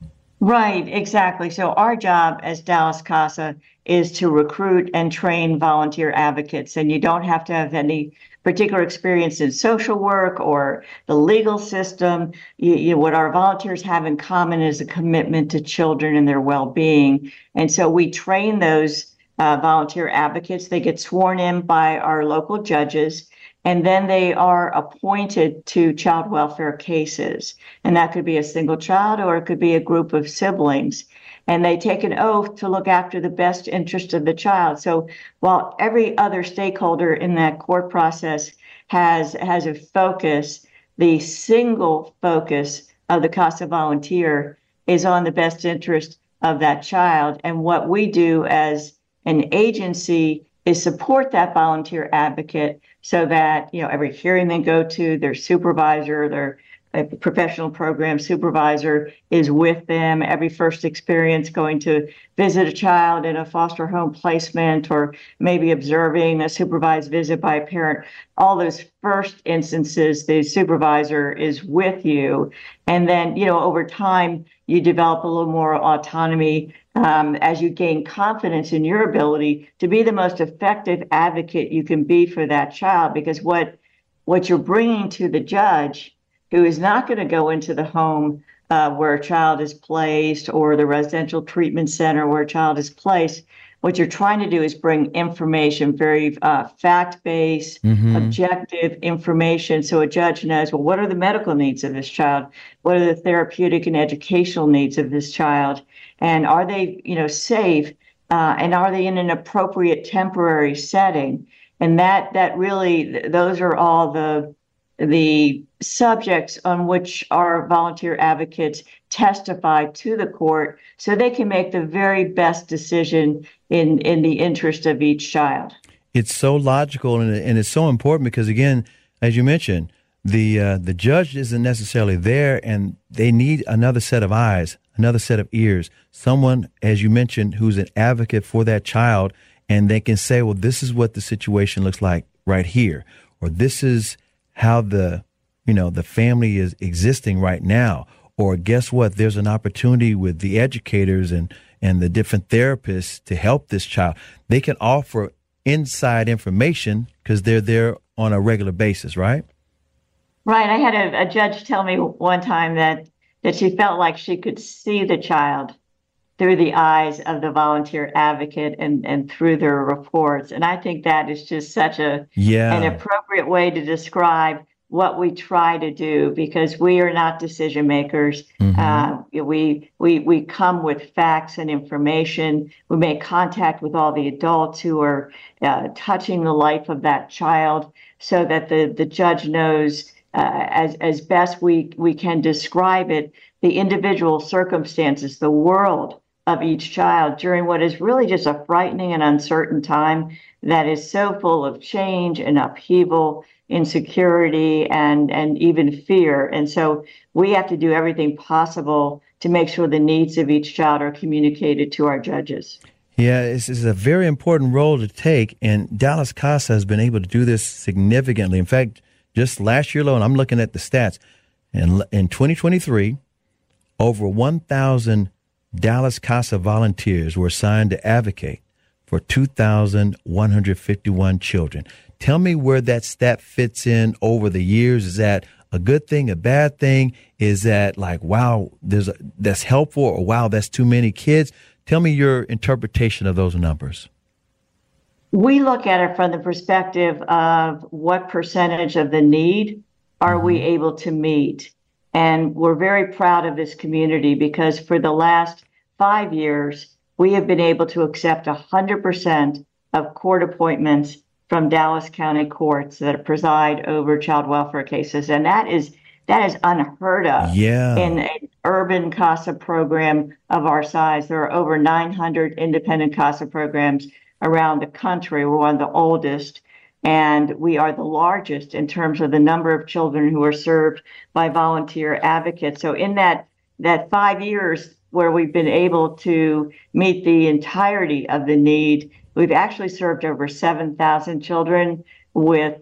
[SPEAKER 4] Right, exactly. So our job as Dallas CASA is to recruit and train volunteer advocates. And you don't have to have any particular experience in social work or the legal system. What our volunteers have in common is a commitment to children and their well-being. And so we train those volunteer advocates. They get sworn in by our local judges, and then they are appointed to child welfare cases. And that could be a single child or it could be a group of siblings. And they take an oath to look after the best interest of the child. So while every other stakeholder in that court process has a focus, the single focus of the CASA volunteer is on the best interest of that child. And what we do as an agency is support that volunteer advocate so that, every hearing they go to, their supervisor, their professional program supervisor is with them. Every first experience going to visit a child in a foster home placement or maybe observing a supervised visit by a parent, all those first instances, the supervisor is with you. And then, over time, you develop a little more autonomy as you gain confidence in your ability to be the most effective advocate you can be for that child. Because what you're bringing to the judge, who is not going to go into the home where a child is placed or the residential treatment center where a child is placed, what you're trying to do is bring information, very fact-based, objective information, so a judge knows, well, what are the medical needs of this child? What are the therapeutic and educational needs of this child? And are they, safe? And are they in an appropriate temporary setting? And that really, those are all the subjects on which our volunteer advocates testify to the court so they can make the very best decision in the interest of each child.
[SPEAKER 2] It's so logical and it's so important because, again, as you mentioned, the judge isn't necessarily there, and they need another set of eyes, another set of ears, someone, as you mentioned, who's an advocate for that child, and they can say, well, this is what the situation looks like right here, or this is how the family is existing right now, or guess what, there's an opportunity with the educators and the different therapists to help this child. They can offer inside information because they're there on a regular basis, right?
[SPEAKER 4] Right. I had a judge tell me one time that she felt like she could see the child through the eyes of the volunteer advocate and through their reports. And I think that is just such an appropriate way to describe what we try to do, because we are not decision makers. We come with facts and information. We make contact with all the adults who are touching the life of that child so that the judge knows as best we can describe it, the individual circumstances, the world of each child during what is really just a frightening and uncertain time that is so full of change and upheaval, insecurity, and even fear. And so we have to do everything possible to make sure the needs of each child are communicated to our judges.
[SPEAKER 2] Yeah, this is a very important role to take, and Dallas Casa has been able to do this significantly. In fact, just last year alone, I'm looking at the stats, and in 2023, over 1,000 Dallas Casa volunteers were assigned to advocate for 2,151 children. Tell me where that stat fits in over the years. Is that a good thing, a bad thing? Is that like, wow, that's helpful, or wow, that's too many kids? Tell me your interpretation of those numbers.
[SPEAKER 4] We look at it from the perspective of what percentage of the need are we able to meet. And we're very proud of this community because for the last 5 years, we have been able to accept 100% of court appointments from Dallas County courts that preside over child welfare cases. And that is unheard of in an urban CASA program of our size. There are over 900 independent CASA programs around the country. We're one of the oldest, and we are the largest in terms of the number of children who are served by volunteer advocates. So in that 5 years where we've been able to meet the entirety of the need, we've actually served over 7,000 children with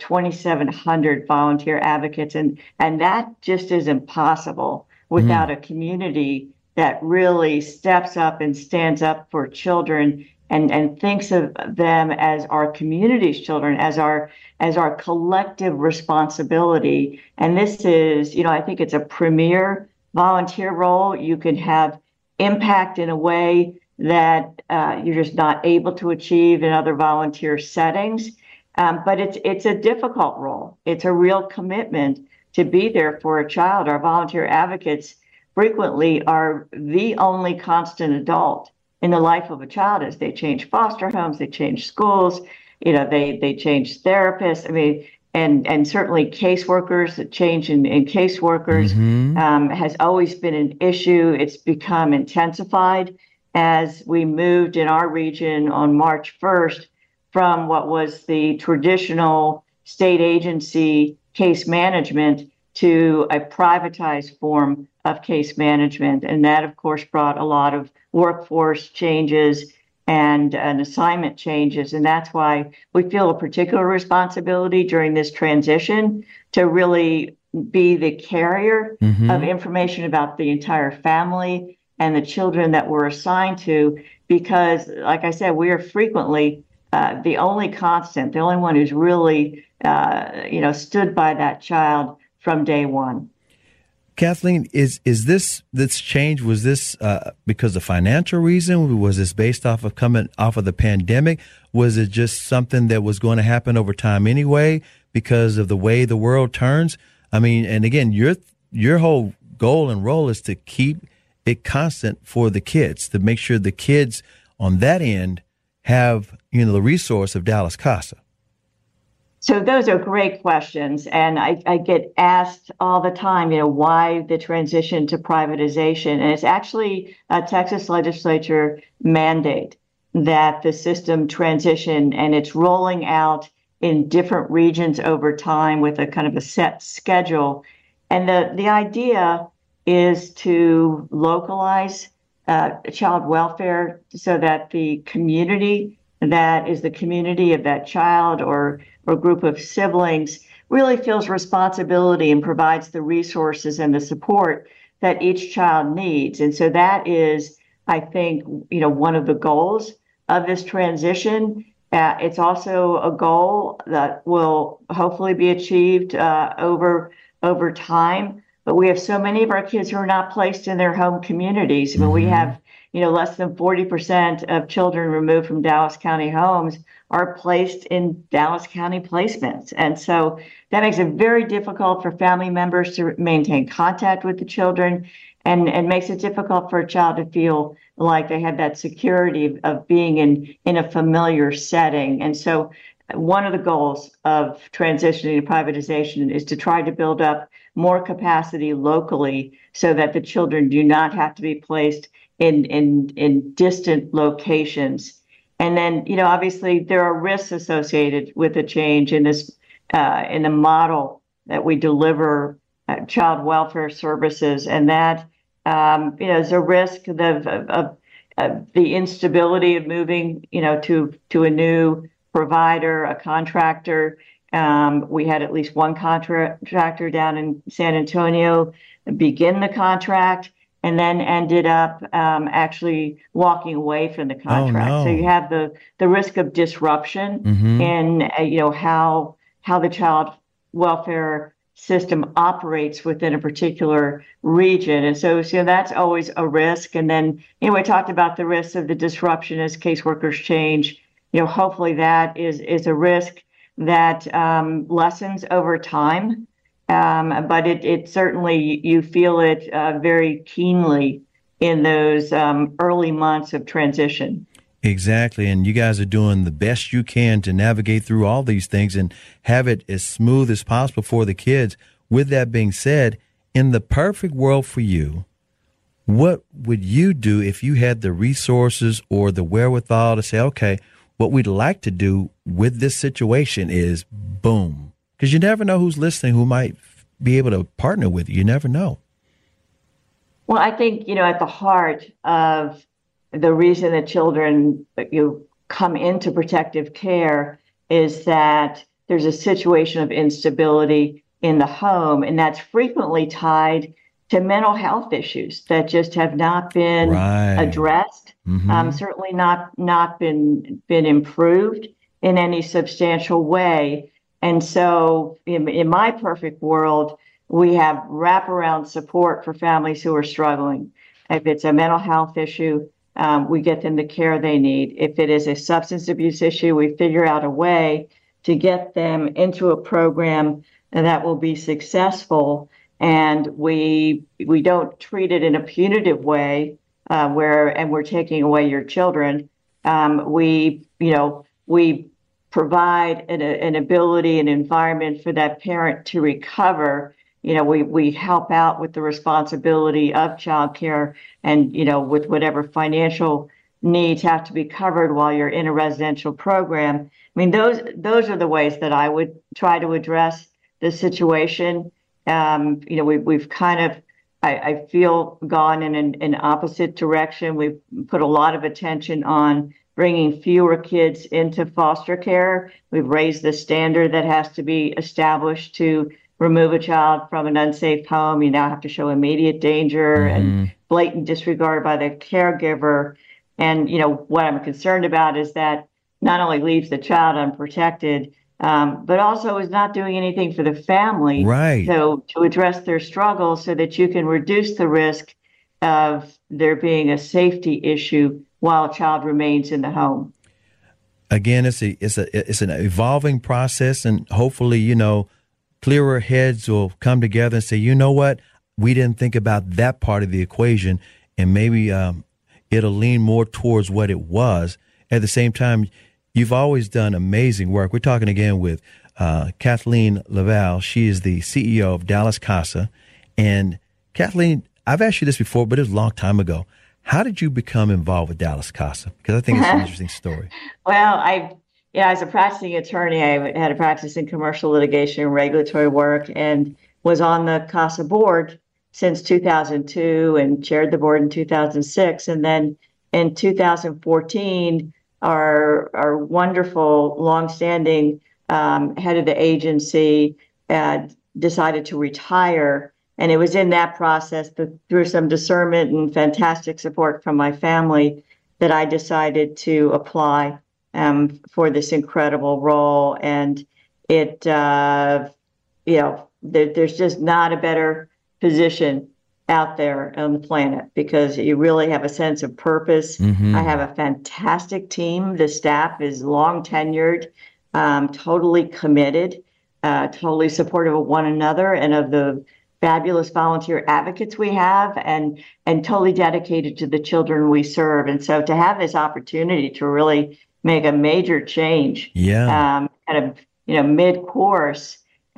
[SPEAKER 4] 2,700 volunteer advocates. And that just is impossible without a community that really steps up and stands up for children and thinks of them as our community's children, as our collective responsibility. And this is, I think it's a premier volunteer role. You can have impact in a way that you're just not able to achieve in other volunteer settings. But it's a difficult role. It's a real commitment to be there for a child. Our volunteer advocates frequently are the only constant adult in the life of a child as they change foster homes, they change schools, they change therapists. I mean, and certainly caseworkers, the change in caseworkers has always been an issue. It's become intensified as we moved in our region on March 1st from what was the traditional state agency case management to a privatized form of case management. And that, of course, brought a lot of workforce changes and assignment changes. And that's why we feel a particular responsibility during this transition to really be the carrier of information about the entire family and the children that we're assigned to, because, like I said, we are frequently the only constant, the only one who's really, stood by that child from day one.
[SPEAKER 2] Kathleen, is this change, was this because of financial reason? Was this based off of coming off of the pandemic? Was it just something that was going to happen over time anyway because of the way the world turns? I mean, and again, your whole goal and role is to keep it constant for the kids, to make sure the kids on that end have, the resource of Dallas CASA.
[SPEAKER 4] So those are great questions. And I get asked all the time, why the transition to privatization? And it's actually a Texas legislature mandate that the system transition, and it's rolling out in different regions over time with a kind of a set schedule. And the idea is to localize child welfare so that the community that is the community of that child or group of siblings really feels responsibility and provides the resources and the support that each child needs. And so that is, I think, one of the goals of this transition. It's also a goal that will hopefully be achieved over time. But we have so many of our kids who are not placed in their home communities. I mean, we have less than 40% of children removed from Dallas County homes are placed in Dallas County placements. And so that makes it very difficult for family members to maintain contact with the children and makes it difficult for a child to feel like they have that security of being in a familiar setting. And so one of the goals of transitioning to privatization is to try to build up more capacity locally so that the children do not have to be placed in distant locations. And then, obviously there are risks associated with the change in this, in the model that we deliver child welfare services. And that, is a risk of the instability of moving, to a new provider, a contractor. We had at least one contractor down in San Antonio begin the contract and then ended up actually walking away from the contract.
[SPEAKER 2] Oh, no.
[SPEAKER 4] So you have the risk of disruption in how the child welfare system operates within a particular region. And so that's always a risk. And then we talked about the risks of the disruption as caseworkers change. Hopefully that is a risk that lessens over time. But it certainly, you feel it very keenly in those early months of transition.
[SPEAKER 2] Exactly. And you guys are doing the best you can to navigate through all these things and have it as smooth as possible for the kids. With that being said, in the perfect world for you, what would you do if you had the resources or the wherewithal to say, okay, what we'd like to do with this situation is boom? Because you never know who's listening, who might be able to partner with you. You never know.
[SPEAKER 4] Well, I think, at the heart of the reason that children come into protective care is that there's a situation of instability in the home, and that's frequently tied to mental health issues that just have not been addressed, certainly not been improved in any substantial way. And so in my perfect world, we have wraparound support for families who are struggling. If it's a mental health issue, we get them the care they need. If it is a substance abuse issue, we figure out a way to get them into a program that will be successful. And we don't treat it in a punitive way where we're taking away your children. We provide an ability, an environment for that parent to recover. We help out with the responsibility of childcare and, with whatever financial needs have to be covered while you're in a residential program. I mean, those are the ways that I would try to address the situation. We've kind of, I feel, gone in an opposite direction. We've put a lot of attention on bringing fewer kids into foster care. We've raised the standard that has to be established to remove a child from an unsafe home. You now have to show immediate danger and blatant disregard by the caregiver. And, what I'm concerned about is that not only leaves the child unprotected, but also is not doing anything for the family
[SPEAKER 2] Right.
[SPEAKER 4] to address their struggles so that you can reduce the risk of there being a safety issue while a child remains in the home.
[SPEAKER 2] Again, it's an evolving process, and hopefully, clearer heads will come together and say, you know what, we didn't think about that part of the equation, and maybe it'll lean more towards what it was. At the same time, you've always done amazing work. We're talking again with Kathleen Laval. She is the CEO of Dallas CASA. And Kathleen, I've asked you this before, but it was a long time ago. How did you become involved with Dallas CASA? Because I think it's an interesting story.
[SPEAKER 4] Well, as a practicing attorney, I had a practice in commercial litigation and regulatory work and was on the CASA board since 2002 and chaired the board in 2006. And then in 2014, our wonderful, longstanding head of the agency decided to retire. And it was in that process, through some discernment and fantastic support from my family, that I decided to apply for this incredible role. And it, there's just not a better position out there on the planet because you really have a sense of purpose. Mm-hmm. I have a fantastic team. The staff is long tenured, totally committed, totally supportive of one another and of the fabulous volunteer advocates we have, and totally dedicated to the children we serve. And so to have this opportunity to really make a major change, mid-course,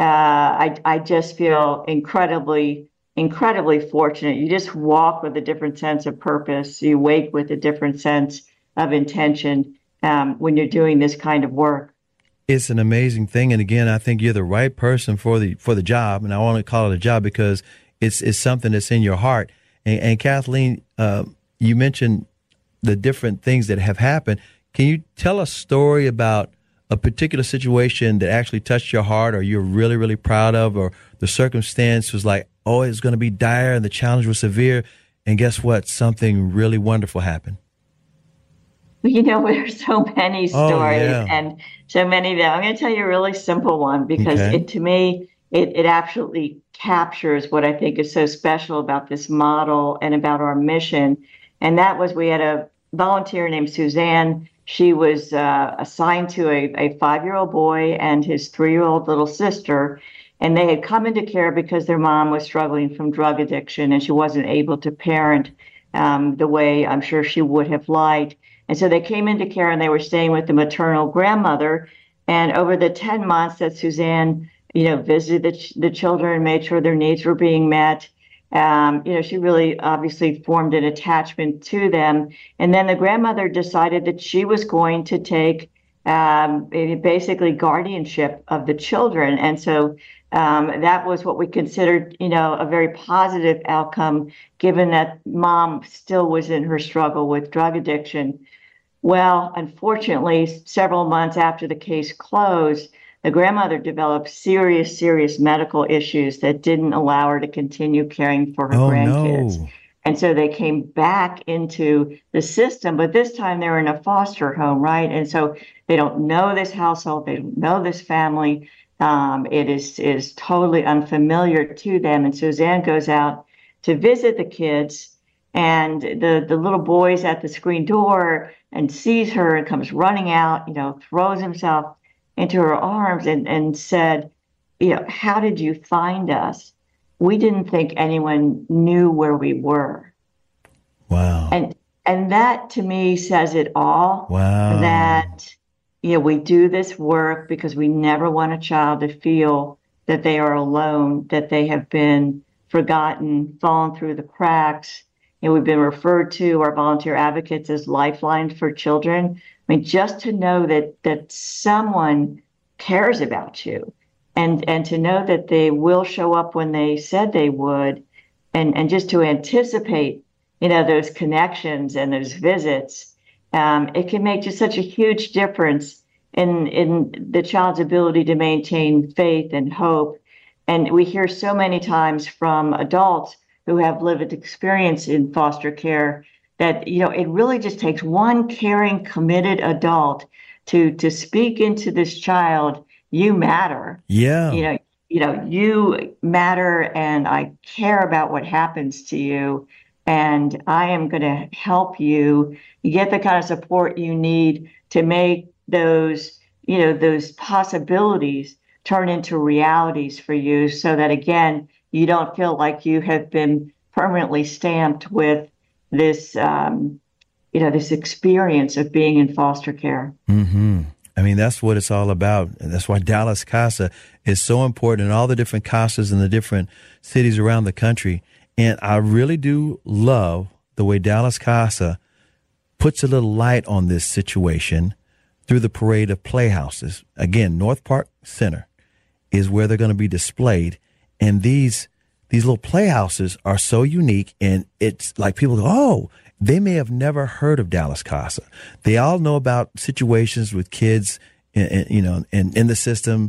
[SPEAKER 4] I just feel incredibly fortunate. You just walk with a different sense of purpose. You wake with a different sense of intention when you're doing this kind of work.
[SPEAKER 2] It's an amazing thing. And again, I think you're the right person for the job. And I want to call it a job because it's something that's in your heart. And Kathleen, you mentioned the different things that have happened. Can you tell a story about a particular situation that actually touched your heart or you're really, really proud of, or the circumstance was like, oh, it's going to be dire and the challenge was severe. And guess what? Something really wonderful happened.
[SPEAKER 4] There's so many stories and so many of them. I'm going to tell you a really simple one because to me, it absolutely captures what I think is so special about this model and about our mission. And that was, we had a volunteer named Suzanne. She was assigned to a 5-year-old boy and his 3-year-old little sister. And they had come into care because their mom was struggling from drug addiction and she wasn't able to parent the way I'm sure she would have liked. And so they came into care and they were staying with the maternal grandmother. And over the 10 months that Suzanne, visited the children, made sure their needs were being met, she really obviously formed an attachment to them. And then the grandmother decided that she was going to take basically guardianship of the children. And so that was what we considered, a very positive outcome, given that mom still was in her struggle with drug addiction. Well, unfortunately, several months after the case closed, the grandmother developed serious medical issues that didn't allow her to continue caring for her grandkids. No. And so they came back into the system, but this time they were in a foster home, right? And so they don't know this household, they don't know this family. It is totally unfamiliar to them. And Suzanne goes out to visit the kids, and the little boy's at the screen door and sees her and comes running out, throws himself into her arms and said, how did you find us? We didn't think anyone knew where we were.
[SPEAKER 2] Wow.
[SPEAKER 4] And that to me says it all.
[SPEAKER 2] Wow.
[SPEAKER 4] That we do this work because we never want a child to feel that they are alone, that they have been forgotten, fallen through the cracks. We've been referred to, our volunteer advocates, as lifelines for children. I mean, just to know that someone cares about you and to know that they will show up when they said they would, and just to anticipate, those connections and those visits, it can make just such a huge difference in the child's ability to maintain faith and hope. And we hear so many times from adults who have lived experience in foster care that, it really just takes one caring, committed adult to speak into this child you matter.
[SPEAKER 2] Yeah.
[SPEAKER 4] You matter, and I care about what happens to you. And I am going to help you get the kind of support you need to make those possibilities turn into realities for you, so that, again, you don't feel like you have been permanently stamped with this, this experience of being in foster care.
[SPEAKER 2] Mm-hmm. I mean, that's what it's all about. And that's why Dallas Casa is so important, and all the different casas in the different cities around the country. And I really do love the way Dallas Casa puts a little light on this situation through the parade of playhouses. Again, North Park Center is where they're going to be displayed. And these little playhouses are so unique. And it's like people go, oh, they may have never heard of Dallas Casa. They all know about situations with kids, in the system,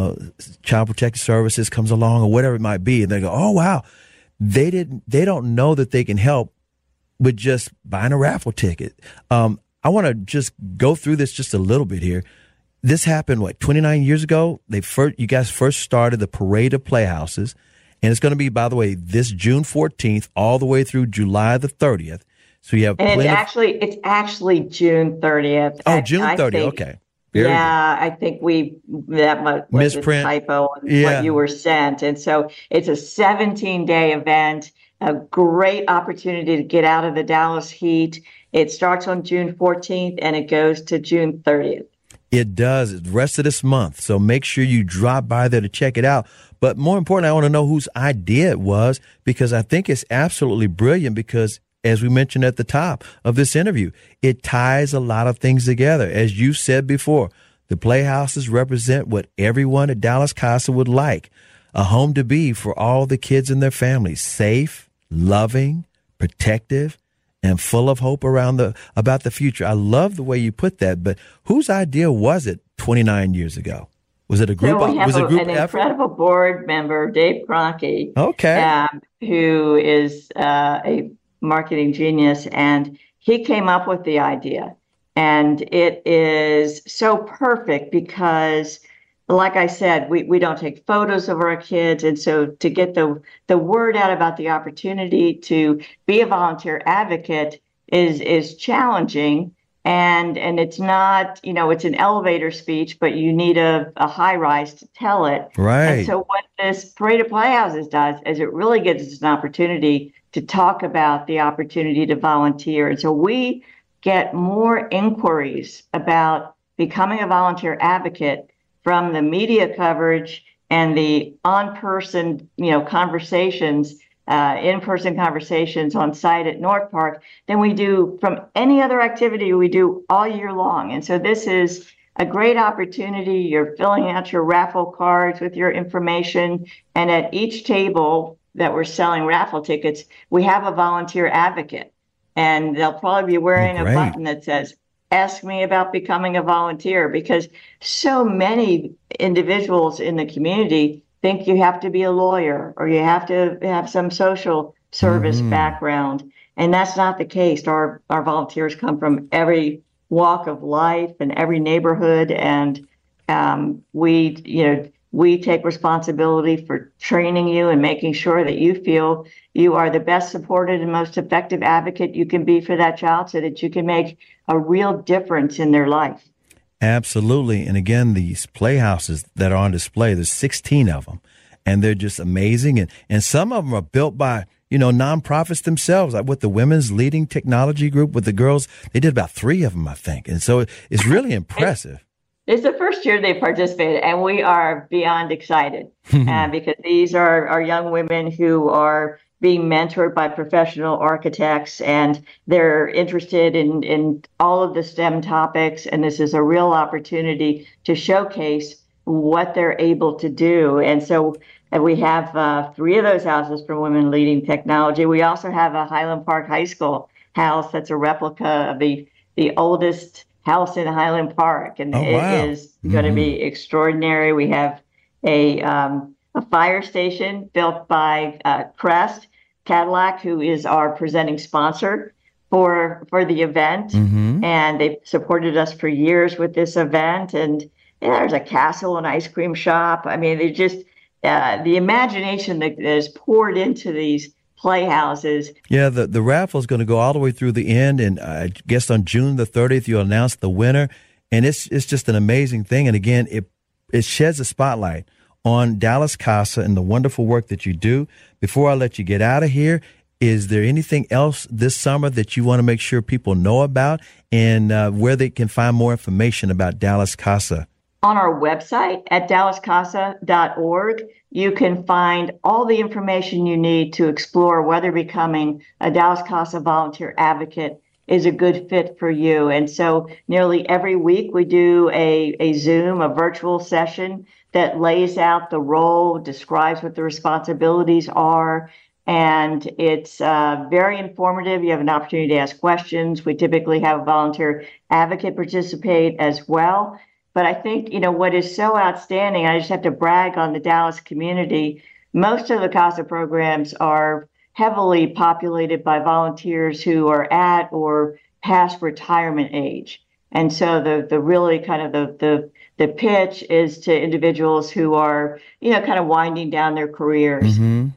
[SPEAKER 2] Child Protective Services comes along or whatever it might be. And they go, oh, wow. They don't know that they can help with just buying a raffle ticket. I want to just go through this just a little bit here. This happened, 29 years ago? You guys first started the Parade of Playhouses. And it's going to be, by the way, this June 14th all the way through July the 30th. So you have,
[SPEAKER 4] and it's actually June 30th.
[SPEAKER 2] Oh, June 30th. Okay. Very good.
[SPEAKER 4] I think that was a typo on what you were sent. And so it's a 17-day event, a great opportunity to get out of the Dallas heat. It starts on June 14th and it goes to June 30th.
[SPEAKER 2] It does. The rest of this month. So make sure you drop by there to check it out. But more importantly, I want to know whose idea it was, because I think it's absolutely brilliant, because as we mentioned at the top of this interview, it ties a lot of things together. As you said before, the playhouses represent what everyone at Dallas Casa would like: a home to be for all the kids and their families, safe, loving, protective, and full of hope about the future. I love the way you put that, but whose idea was it 29 years ago? Was it a group?
[SPEAKER 4] So we have
[SPEAKER 2] an
[SPEAKER 4] effort? Incredible board member, Dave Kroenke, who is a marketing genius, and he came up with the idea. And it is so perfect because, like I said, we don't take photos of our kids. And so to get the word out about the opportunity to be a volunteer advocate is challenging. And it's not, it's an elevator speech, but you need a high rise to tell it.
[SPEAKER 2] Right.
[SPEAKER 4] And so what this Parade of Playhouses does is it really gives us an opportunity to talk about the opportunity to volunteer. And so we get more inquiries about becoming a volunteer advocate from the media coverage and the in-person conversations on site at North Park than we do from any other activity we do all year long. And so this is a great opportunity. You're filling out your raffle cards with your information, and at each table that we're selling raffle tickets, we have a volunteer advocate, and they'll probably be wearing a button that says, "Ask me about becoming a volunteer," because so many individuals in the community think you have to be a lawyer or you have to have some social service background. And that's not the case. Our volunteers come from every walk of life and every neighborhood. And we take responsibility for training you and making sure that you feel you are the best supported and most effective advocate you can be for that child, so that you can make a real difference in their life.
[SPEAKER 2] Absolutely. And again, these playhouses that are on display, there's 16 of them, and they're just amazing. And some of them are built by, nonprofits themselves, like with the Women's Leading Technology Group, with the girls. They did about 3 of them, I think. And so it's really impressive.
[SPEAKER 4] It's the first year they participated, and we are beyond excited because these are young women who are being mentored by professional architects, and they're interested in all of the STEM topics. And this is a real opportunity to showcase what they're able to do. And so we have 3 of those houses from Women Leading Technology. We also have a Highland Park High School house that's a replica of the oldest house in Highland Park. And it is going to be extraordinary. We have a fire station built by Crest Cadillac, who is our presenting sponsor for the event. And they've supported us for years with this event. And there's a castle and ice cream shop. I mean, it just the imagination that is poured into these playhouses.
[SPEAKER 2] Yeah, the raffle is going to go all the way through the end, and I guess on June the 30th you'll announce the winner, and it's just an amazing thing. And again, it sheds a spotlight on Dallas Casa and the wonderful work that you do. Before I let you get out of here, is there anything else this summer that you want to make sure people know about, and where they can find more information about Dallas Casa?
[SPEAKER 4] On our website at dallascasa.org, you can find all the information you need to explore whether becoming a Dallas Casa volunteer advocate is a good fit for you. And so nearly every week we do a Zoom, a virtual session that lays out the role, describes what the responsibilities are, and it's very informative. You have an opportunity to ask questions. We typically have a volunteer advocate participate as well. But I think, what is so outstanding, I just have to brag on the Dallas community. Most of the CASA programs are heavily populated by volunteers who are at or past retirement age. And so the really kind of the pitch is to individuals who are, kind of winding down their careers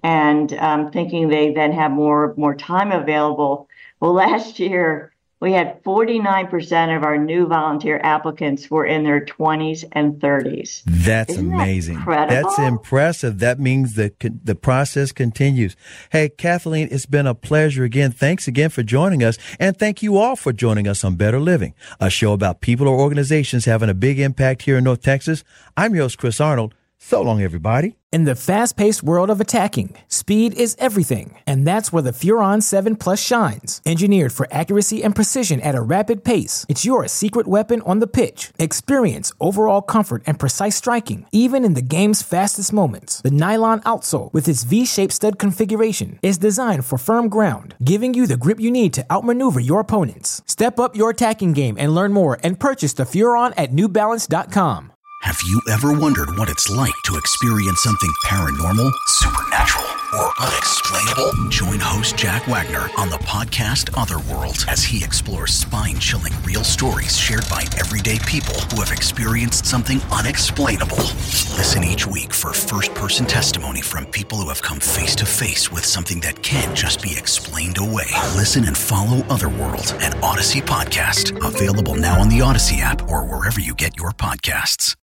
[SPEAKER 4] and thinking they then have more time available. Well, last year, we had 49% of our new volunteer applicants were in their 20s and 30s.
[SPEAKER 2] That's
[SPEAKER 4] Isn't
[SPEAKER 2] amazing.
[SPEAKER 4] That incredible?
[SPEAKER 2] That's impressive. That means the process continues. Hey, Kathleen, it's been a pleasure again. Thanks again for joining us. And thank you all for joining us on Better Living, a show about people or organizations having a big impact here in North Texas. I'm your host, Chris Arnold. So long, everybody.
[SPEAKER 5] In the fast-paced world of attacking, speed is everything, and that's where the Furon 7 Plus shines. Engineered for accuracy and precision at a rapid pace, it's your secret weapon on the pitch. Experience overall comfort and precise striking, even in the game's fastest moments. The nylon outsole, with its V-shaped stud configuration, is designed for firm ground, giving you the grip you need to outmaneuver your opponents. Step up your attacking game and learn more, and purchase the Furon at NewBalance.com.
[SPEAKER 1] Have you ever wondered what it's like to experience something paranormal, supernatural, or unexplainable? Join host Jack Wagner on the podcast Otherworld as he explores spine-chilling real stories shared by everyday people who have experienced something unexplainable. Listen each week for first-person testimony from people who have come face-to-face with something that can't just be explained away. Listen and follow Otherworld, an Odyssey podcast. Available now on the Odyssey app or wherever you get your podcasts.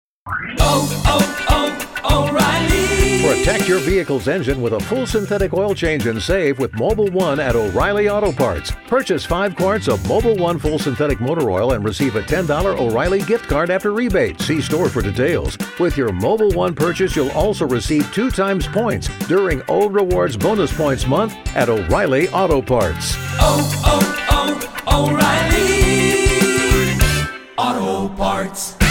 [SPEAKER 6] O'Reilly. Protect your vehicle's engine with a full synthetic oil change and save with Mobil 1 at O'Reilly Auto Parts. Purchase 5 quarts of Mobil 1 full synthetic motor oil and receive a $10 O'Reilly gift card after rebate. See store for details. With your Mobil 1 purchase, you'll also receive 2 times points during O Rewards Bonus Points Month at O'Reilly Auto Parts.
[SPEAKER 7] O'Reilly Auto Parts.